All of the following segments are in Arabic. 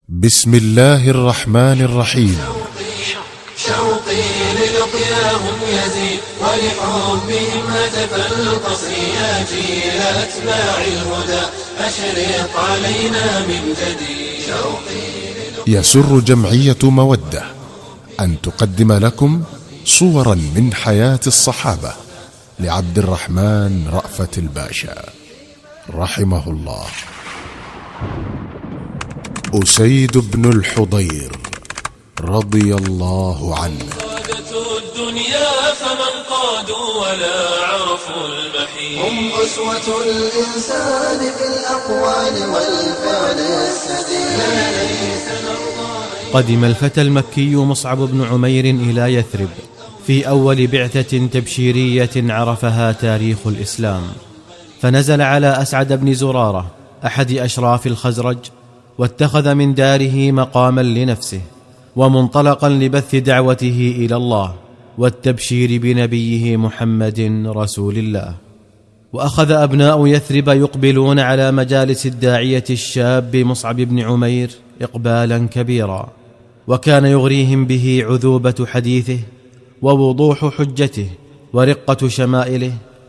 بسم الله الرحمن الرحيم. شوقي للقياهم يزيد ولحبهم هتف القصر يا جيل أتباع الهدى أشرق علينا من جديد. يسر جمعية مودة أن تقدم لكم صورا من حياة الصحابة لعبد الرحمن رأفت الباشا رحمه الله. أسيد بن الحضير رضي الله عنه. قادة الدنيا فمن قادوا ولا عرفوا المحيط، هم أسوة الإنسان في الأقوال والفعل السديد. قدم الفتى المكي مصعب بن عمير إلى يثرب في أول بعثة تبشيرية عرفها تاريخ الإسلام، فنزل على أسعد بن زرارة أحد أشراف الخزرج، واتخذ من داره مقاما لنفسه ومنطلقا لبث دعوته إلى الله والتبشير بنبيه محمد رسول الله. وأخذ أبناء يثرب يقبلون على مجالس الداعية الشاب مصعب بن عمير إقبالا كبيرا، وكان يغريهم به عذوبة حديثه ووضوح حجته ورقة شمائله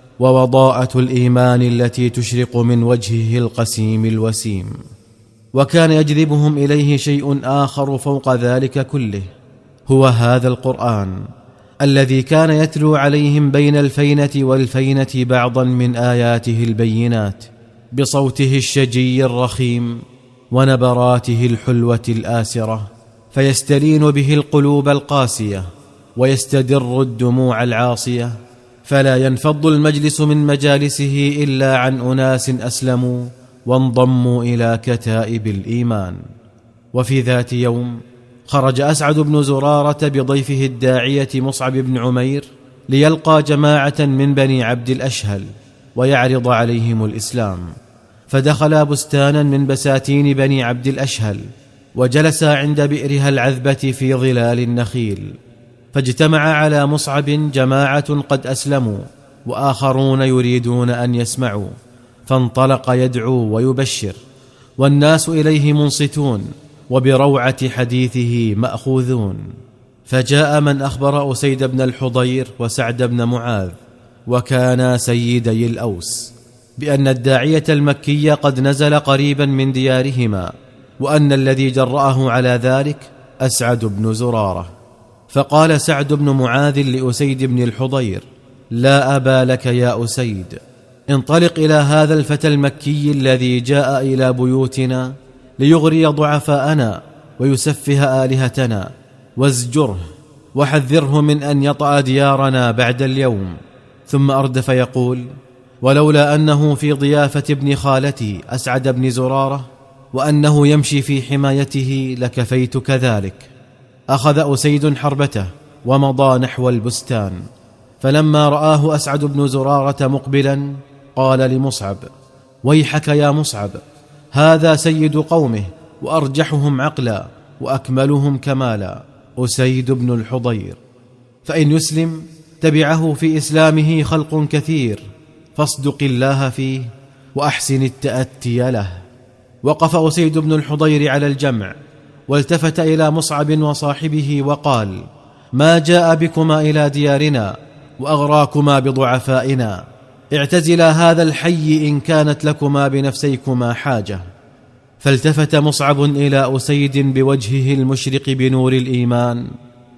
ووضاءة الإيمان التي تشرق من وجهه القسيم الوسيم. وكان يجذبهم إليه شيء آخر فوق ذلك كله، هو هذا القرآن الذي كان يتلو عليهم بين الفينة والفينة بعضا من آياته البينات بصوته الشجي الرخيم ونبراته الحلوة الآسرة، فيستلين به القلوب القاسية ويستدر الدموع العاصية، فلا ينفض المجلس من مجالسه إلا عن أناس أسلموا وانضموا إلى كتائب الإيمان. وفي ذات يوم خرج أسعد بن زرارة بضيفه الداعية مصعب بن عمير ليلقى جماعة من بني عبد الأشهل ويعرض عليهم الإسلام، فدخلا بستانا من بساتين بني عبد الأشهل وجلسا عند بئرها العذبة في ظلال النخيل، فاجتمع على مصعب جماعة قد أسلموا وآخرون يريدون أن يسمعوا، فانطلق يدعو ويبشر والناس إليه منصتون وبروعة حديثه مأخوذون. فجاء من أخبر أسيد بن الحضير وسعد بن معاذ، وكانا سيدي الأوس، بأن الداعية المكي قد نزل قريبا من ديارهما، وأن الذي جرأه على ذلك أسعد بن زرارة. فقال سعد بن معاذ لأسيد بن الحضير: لا أبا لك يا أسيد، انطلق إلى هذا الفتى المكي الذي جاء إلى بيوتنا ليغري ضعفاءنا ويسفه آلهتنا، وازجره وحذره من أن يطأ ديارنا بعد اليوم. ثم أردف يقول: ولولا أنه في ضيافة ابن خالتي أسعد بن زرارة وأنه يمشي في حمايته لكفيت كذلك. أخذ أسيد حربته ومضى نحو البستان، فلما رآه أسعد بن زرارة مقبلا قال لمصعب: ويحك يا مصعب، هذا سيد قومه وأرجحهم عقلا وأكملهم كمالا، أسيد بن الحضير، فإن يسلم تبعه في إسلامه خلق كثير، فاصدق الله فيه وأحسن التأتي له. وقف أسيد بن الحضير على الجمع والتفت إلى مصعب وصاحبه وقال: ما جاء بكما إلى ديارنا وأغراكما بضعفائنا؟ اعتزلا هذا الحي إن كانت لكما بنفسيكما حاجة. فالتفت مصعب إلى أسيد بوجهه المشرق بنور الإيمان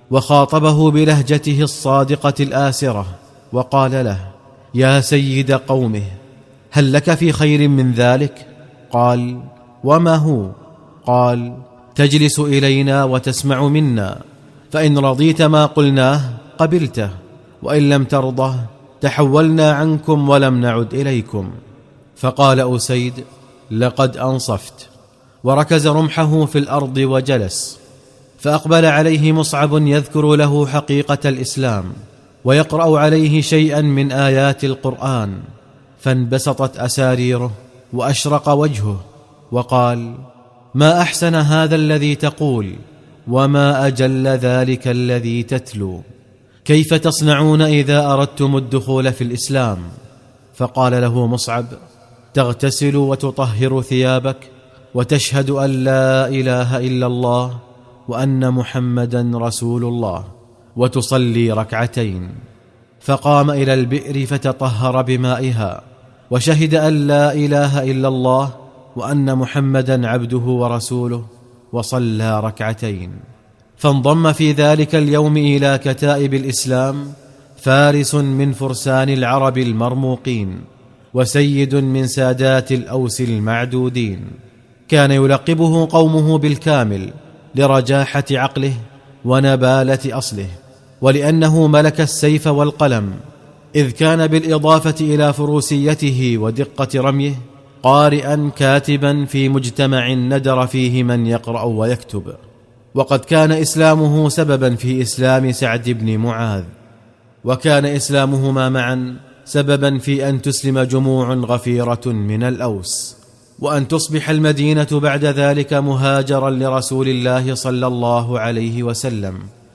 وخاطبه بلهجته الصادقة الآسرة وقال له: يا سيد قومه، هل لك في خير من ذلك؟ قال: وما هو؟ قال: تجلس إلينا وتسمع منا، فإن رضيت ما قلناه قبلته، وإن لم ترضه تحولنا عنكم ولم نعد إليكم. فقال أسيد: لقد أنصفت، وركز رمحه في الأرض وجلس. فأقبل عليه مصعب يذكر له حقيقة الإسلام ويقرأ عليه شيئا من آيات القرآن، فانبسطت أساريره وأشرق وجهه وقال: ما أحسن هذا الذي تقول، وما أجل ذلك الذي تتلو، كيف تصنعون إذا أردتم الدخول في الإسلام؟ فقال له مصعب: تغتسل وتطهر ثيابك وتشهد أن لا إله إلا الله وأن محمدا رسول الله، وتصلي ركعتين. فقام إلى البئر فتطهر بمائها، وشهد أن لا إله إلا الله وأن محمدا عبده ورسوله، وصلى ركعتين. فانضم في ذلك اليوم إلى كتائب الإسلام فارس من فرسان العرب المرموقين، وسيد من سادات الأوس المعدودين. كان يلقبه قومه بالكامل لرجاحة عقله ونبالة أصله، ولأنه ملك السيف والقلم، إذ كان بالإضافة إلى فروسيته ودقة رميه قارئا كاتبا في مجتمع ندر فيه من يقرأ ويكتب. وقد كان إسلامه سببا في إسلام سعد بن معاذ، وكان إسلامهما معا سببا في أن تسلم جموع غفيرة من الأوس، وأن تصبح المدينة بعد ذلك مهاجرا لرسول الله صلى الله عليه وسلم،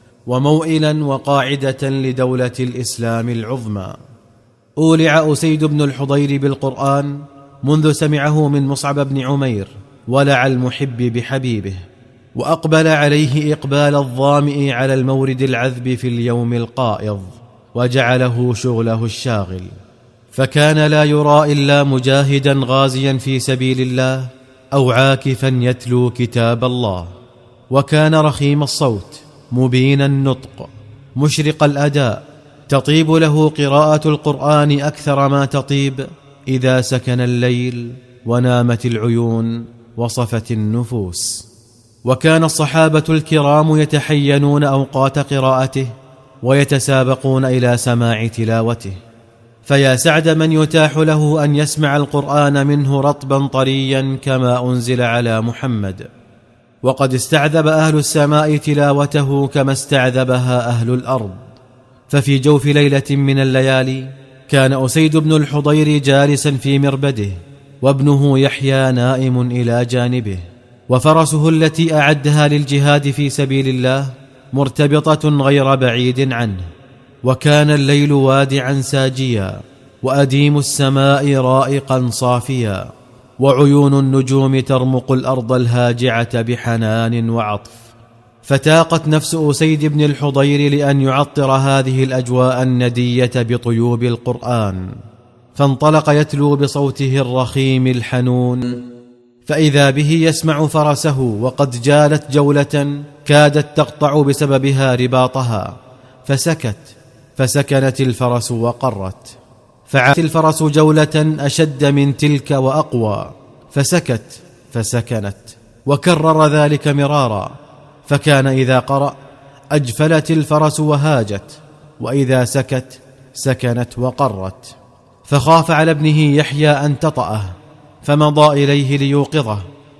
وموئلا وقاعدة لدولة الإسلام العظمى. أولع أسيد بن الحضير بالقرآن منذ سمعه من مصعب بن عمير ولع المحب بحبيبه، وأقبل عليه إقبال الظامئ على المورد العذب في اليوم القائض، وجعله شغله الشاغل، فكان لا يرى إلا مجاهدا غازيا في سبيل الله أو عاكفا يتلو كتاب الله. وكان رخيم الصوت مبين النطق مشرق الأداء، تطيب له قراءة القرآن أكثر ما تطيب إذا سكن الليل ونامت العيون وصفت النفوس. وكان الصحابة الكرام يتحينون أوقات قراءته ويتسابقون إلى سماع تلاوته، فيا سعد من يتاح له أن يسمع القرآن منه رطبا طريا كما أنزل على محمد. وقد استعذب أهل السماء تلاوته كما استعذبها أهل الأرض. ففي جوف ليلة من الليالي كان أسيد بن الحضير جالسا في مربده، وابنه يحيى نائم إلى جانبه، وفرسه التي أعدها للجهاد في سبيل الله مرتبطة غير بعيد عنه. وكان الليل وادعا ساجيا، وأديم السماء رائقا صافيا، وعيون النجوم ترمق الأرض الهاجعة بحنان وعطف. فتاقت نفس أسيد بن الحضير لأن يعطر هذه الأجواء الندية بطيوب القرآن، فانطلق يتلو بصوته الرخيم الحنون، فإذا به يسمع فرسه وقد جالت جولة كادت تقطع بسببها رباطها، فسكنت الفرس وقرت. فعادت الفرس جولة أشد من تلك وأقوى، فسكنت، وكرر ذلك مرارا. فكان إذا قرأ أجفلت الفرس وهاجت، وإذا سكنت وقرت. فخاف على ابنه يحيى أن تطأه، فمضى إليه ليوقظه.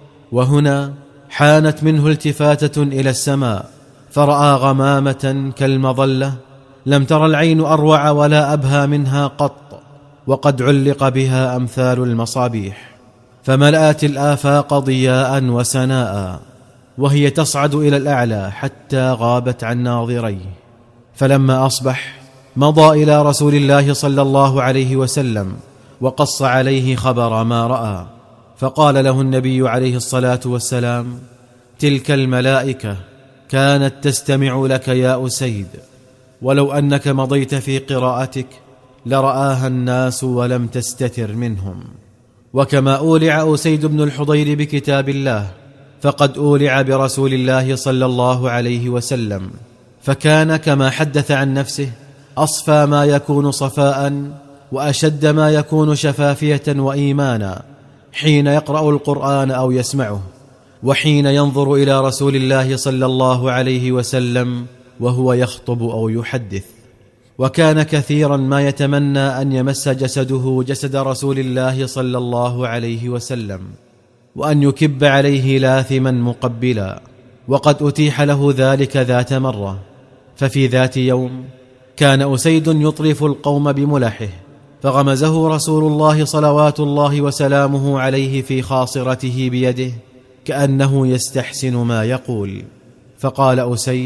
وهنا حانت منه التفاتة إلى السماء، فرأى غمامة كالمظلة لم تر العين أروع ولا أبهى منها قط، وقد علق بها أمثال المصابيح، فملأت الآفاق ضياء وسناء، وهي تصعد إلى الأعلى حتى غابت عن ناظريه. فلما أصبح مضى إلى رسول الله صلى الله عليه وسلم وقص عليه خبر ما رأى، فقال له النبي عليه الصلاة والسلام: تلك الملائكة كانت تستمع لك يا أسيد، ولو أنك مضيت في قراءتك لرآها الناس ولم تستتر منهم. وكما أولع أسيد بن الحضير بكتاب الله، فقد أولع برسول الله صلى الله عليه وسلم، فكان كما حدث عن نفسه أصفى ما يكون صفاء، وأشد ما يكون شفافية وإيمانا حين يقرأ القرآن أو يسمعه، وحين ينظر إلى رسول الله صلى الله عليه وسلم وهو يخطب أو يحدث. وكان كثيرا ما يتمنى أن يمس جسده جسد رسول الله صلى الله عليه وسلم، وأن يكب عليه لاثما مقبلا، وقد أتيح له ذلك ذات مرة. ففي ذات يوم كان أسيد يطرف القوم بملحه، فغمزه رسول الله صلوات الله وسلامه عليه في خاصرته بيده كأنه يستحسن ما يقول، فقال أسيد: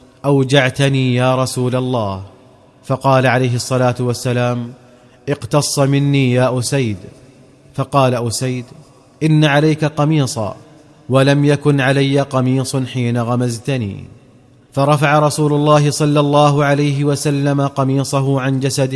أوجعتني يا رسول الله. فقال عليه الصلاة والسلام: اقتص مني يا أسيد. فقال أسيد: إن عليك قميصا ولم يكن علي قميص حين غمزتني. فرفع رسول الله صلى الله عليه وسلم قميصه عن جسده،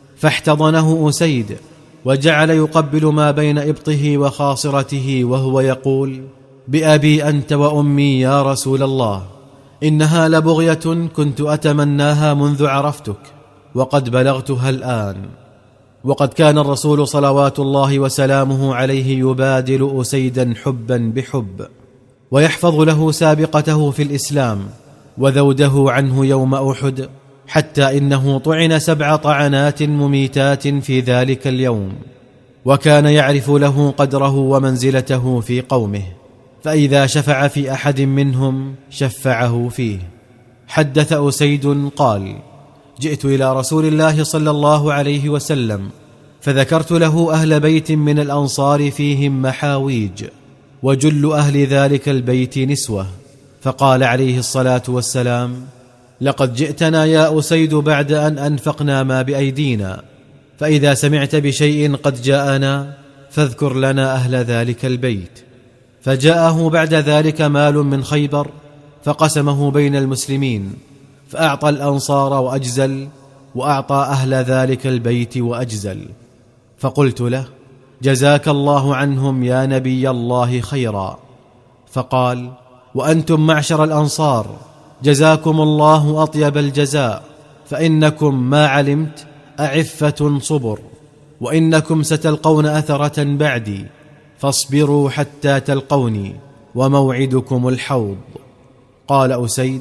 فاحتضنه أسيد وجعل يقبل ما بين إبطه وخاصرته وهو يقول: بأبي أنت وأمي يا رسول الله، إنها لبغية كنت أتمناها منذ عرفتك، وقد بلغتها الآن. وقد كان الرسول صلوات الله وسلامه عليه يبادل أسيدا حبا بحب، ويحفظ له سابقته في الإسلام وذوده عنه يوم أحد، حتى إنه طعن 7 طعنات مميتات في ذلك اليوم، وكان يعرف له قدره ومنزلته في قومه، فإذا شفع في أحد منهم شفعه فيه. حدث أسيد قال: جئت إلى رسول الله صلى الله عليه وسلم فذكرت له أهل بيت من الأنصار فيهم محاويج، وجل أهل ذلك البيت نسوة، فقال عليه الصلاة والسلام: لقد جئتنا يا أسيد بعد أن أنفقنا ما بأيدينا، فإذا سمعت بشيء قد جاءنا فاذكر لنا أهل ذلك البيت. فجاءه بعد ذلك مال من خيبر فقسمه بين المسلمين، فأعطى الأنصار وأجزل، وأعطى أهل ذلك البيت وأجزل. فقلت له: جزاك الله عنهم يا نبي الله خيرا. فقال: وأنتم معشر الأنصار جزاكم الله أطيب الجزاء، فإنكم ما علمت أعفة صبر، وإنكم ستلقون أثرة بعدي، فاصبروا حتى تلقوني، وموعدكم الحوض. قال أسيد: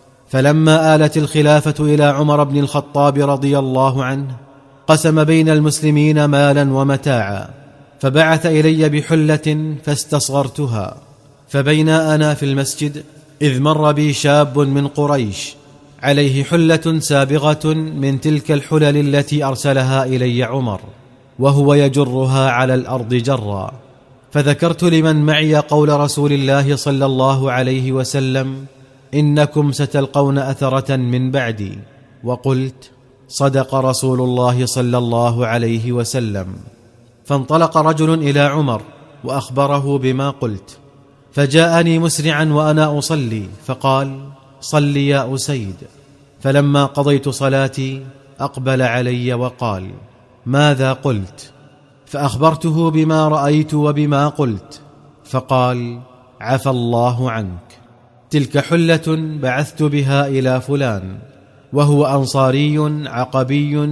فلما آلت الخلافة إلى عمر بن الخطاب رضي الله عنه قسم بين المسلمين مالا ومتاعا، فبعث إلي بحلة فاستصغرتها، فبينا أنا في المسجد إذ مر بي شاب من قريش عليه حلة سابغة من تلك الحلل التي أرسلها إلي عمر، وهو يجرها على الأرض جرا. فذكرت لمن معي قول رسول الله صلى الله عليه وسلم: إنكم ستلقون أثرة من بعدي، وقلت: صدق رسول الله صلى الله عليه وسلم. فانطلق رجل إلى عمر وأخبره بما قلت، فجاءني مسرعا وأنا أصلي فقال: صل يا أسيد. فلما قضيت صلاتي أقبل علي وقال: ماذا قلت؟ فأخبرته بما رأيت وبما قلت، فقال: عفى الله عنك، تلك حلة بعثت بها إلى فلان، وهو أنصاري عقبي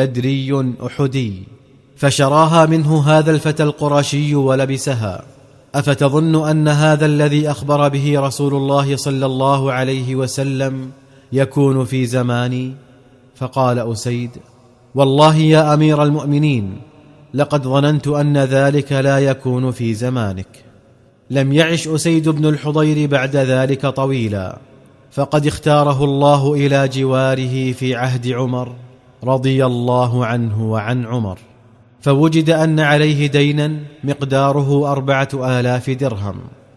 بدري أحدي، فشراها منه هذا الفتى القرشي ولبسها، أفتظن أن هذا الذي أخبر به رسول الله صلى الله عليه وسلم يكون في زماني؟ فقال أسيد: والله يا أمير المؤمنين، لقد ظننت أن ذلك لا يكون في زمانك. لم يعش أسيد بن الحضير بعد ذلك طويلا، فقد اختاره الله إلى جواره في عهد عمر رضي الله عنه وعن عمر، فوجد أن عليه دينا مقداره 4000 درهم،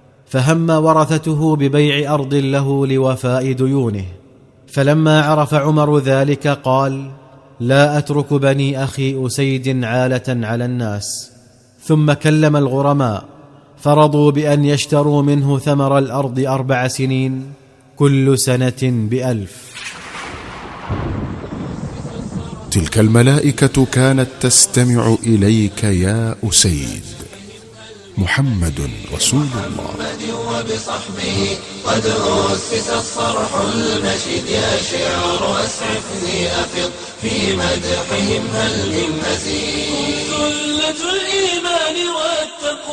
فهم ورثته ببيع أرض له لوفاء ديونه. فلما عرف عمر ذلك قال: لا أترك بني أخي أسيد عالة على الناس. ثم كلم الغرماء فرضوا بأن يشتروا منه ثمر الأرض 4 سنين، كل سنة ب1000. تلك الملائكة كانت تستمع إليك يا أسيد. محمد رسول الله. وبصحبه قد أسس الصرح المشيد، يا شعر أسعفني أفض في مدحهم هل من مزيد. سلة الإيمان والتقوى